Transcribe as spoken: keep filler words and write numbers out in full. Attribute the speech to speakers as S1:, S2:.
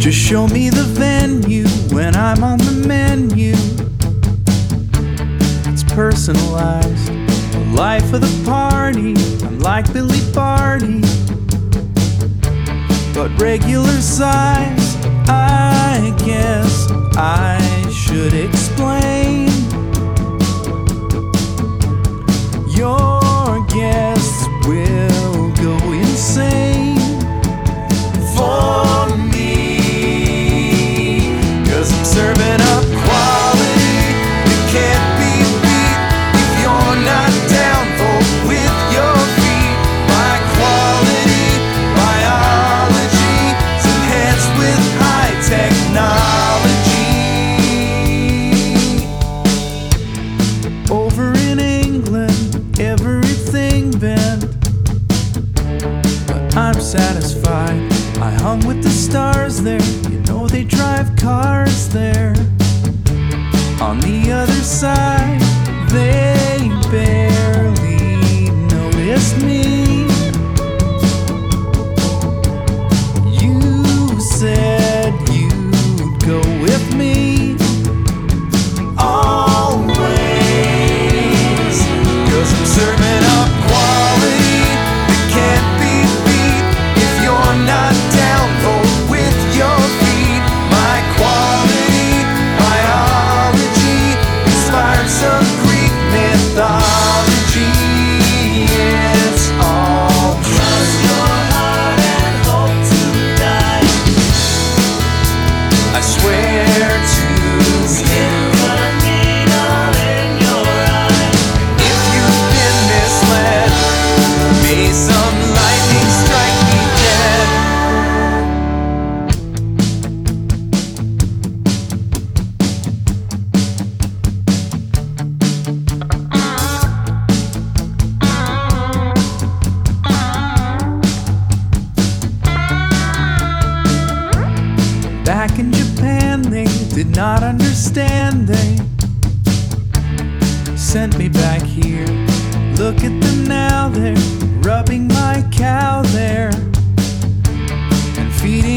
S1: Just show me the venue when I'm on the menu. It's personalized, the life of the party. I'm like Billy Barty, but regular size. I guess I should explain. Your guests will go insane for me, 'cause I'm serving up quality that can't be beat. If you're not down, vote with your feet. My quality biology is enhanced with high technology. Over in England, everything bent, but I'm satisfied. I hung with the stars there. You know they drive cars there. On the other side, they barely noticed me. You said you'd go with me always, 'cause I'm serving up quality that can't be beat. If you're not down, vote with your feet. My quality biology inspired some Greek mythology. It's all trust your heart and hope to die. I swear to you, in your eye. If you've been misled, may some lightning strike me dead. Back in Japan, they did not understand. They sent me back here. Look at them now, they're rubbing my cow there and feeding